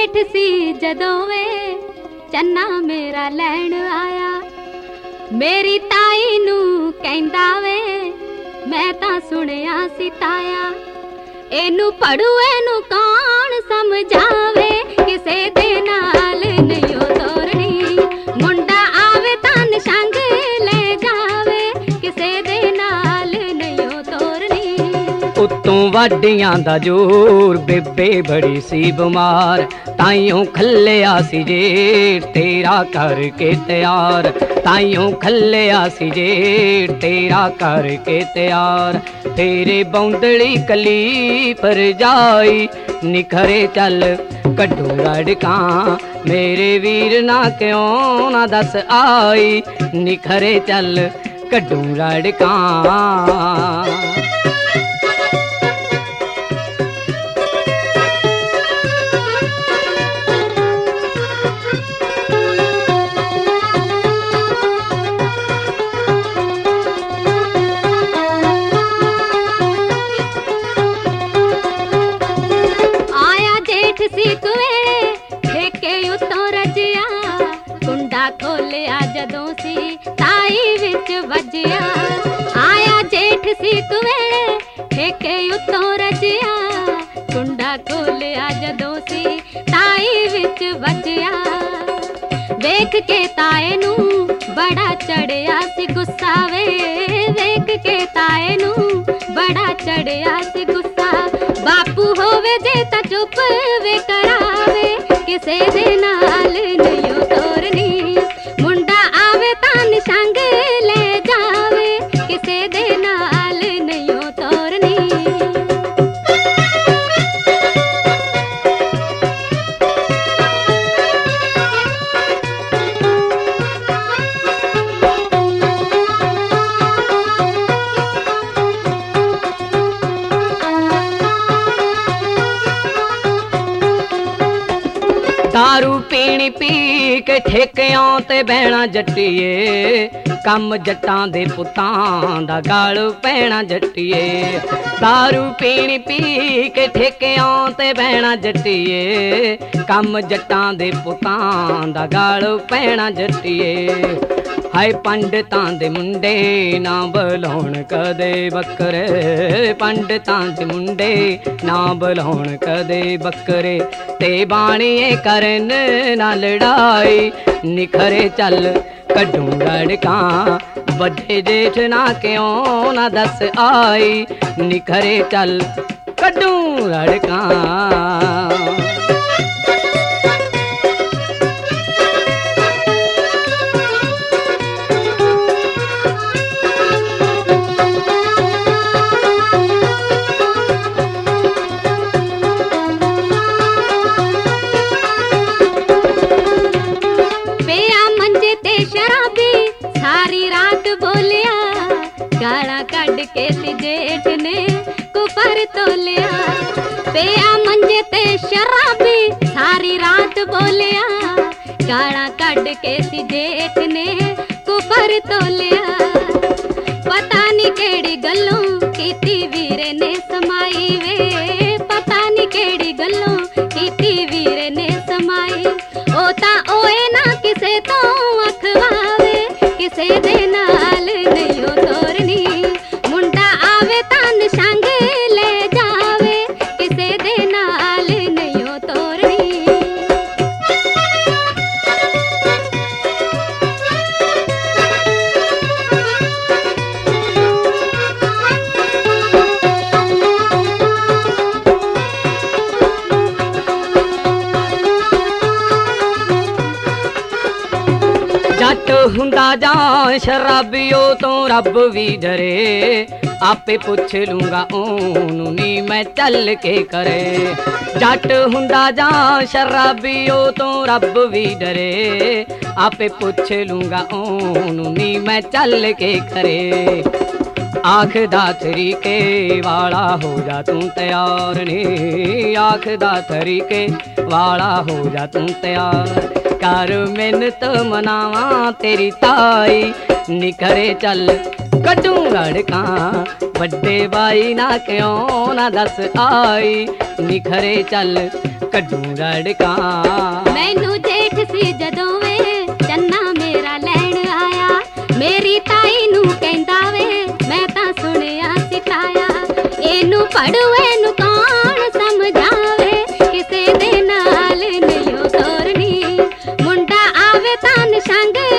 जेठ सी जदों वे चन्ना मेरा लैण आया, मेरी ताई नू कहंदा वे मैं तां सुनिया सी ताया, एनू पढ़ू एनू कौन समझावे, किसे दे नाल नहीं ओ तोरनी, मुंडा आवे तां निशंग ले जावे, किसे दे नाल नहीं ओ तोरनी। उत्तों वाडियां दा जोर बेबे बड़ी सी बीमार, ताइयों खल्लिया सी जेठ तेरा करके तैयार, ताइयों खल्लिया सी जेठ तेरा करके तैयार, तेरे बौंदड़ी कली पर जाई निखरे चल कड्डू रड़का, मेरे वीर ना क्यों ना दस आई, निखरे चल कड्डू रड़का। खोलिया जदों सी ताई विच वजिया, आया जेठ सी कुवेले ठेके उत्तों रजिया, कुंडा खोलिया जदों सी ताई विच वजिया, वेख के ताए नू बड़ा चढ़िया सी गुस्सा वे, वेख के ताए नू बड़ा चढ़िया सी गुस्सा, बापू होवे जे ता चुप वे करावे, किसे दे नाल नहीं ओ तोरनी, मुंडा आवे तां निशंग ले जावे, किसे दे नाल नहीं ओ तोरनी। दारू पीनी पी के ठेकियां ते बहना जट्टिए, कम जट्टां दे पुत्तां दा गल पैना जट्टिए, दारू पीनी पी के ठेकियां ते बहना जट्टिए, कम जट्टां दे पुत्तां दा गल पैना जट्टिए, हाय पंडितां दे मुंडे ना बुलाउण कदे बकरे, पंडितां दे मुंडे ना बुलाउण कदे बकरे, ते बाणीए करन ना लड़ाई निखरे चल कड्डू रड़का, बड़े जेठ ना क्यों ना दस आई, निखरे चल कड्डू रड़का। गाला कड़ के सी जेठ ने कुपर तोलिया, पिया मंजे ते शराबी सारी रात बोलिया, गाला कड़ के सी जेठ ने कुपर तोलिया, पता नहीं केड़ी गल्लों कीती वीरे ने समाई वे, पता नहीं केड़ी गल्लों कीती वीरे ने समाई, ओ ता ओए ना किसे तो अखवावे, किसे दे नाल नहीं ओ तोरनी, मुंडा आवे तां निशंग ले जावे, किसे दे नाल नहीं ओ तोरनी। जट हुंदा जां शराबियो तो रब भी डरे, आपे पुछ लूंगा ओनू नी मैं चल के करे, जट हुंदा जां शराबियो तो रब भी डरे, आपे पुछ लूंगा ओनू नी मैं चल के करे, आखदा तरीके वाला हो जा तू तैयार नी, आखदा तरीके वाला हो जा तू तैयार, कर मिन्नत मनावा तेरी ताई निखरे चल कटू रड़का बड़े भाई ना क्यों ना दस आई निखरे चल कटू रड़का। मैनू जेठ सी जदों वे चन्ना मेरा लैण आया मेरी ताई नू कहंदा वे मैं तां सुनिया सिताया एनू पढ़ू एनू कौन समझावे किसे दे नाल नहीं तोरनी मुंडा आवे तां संग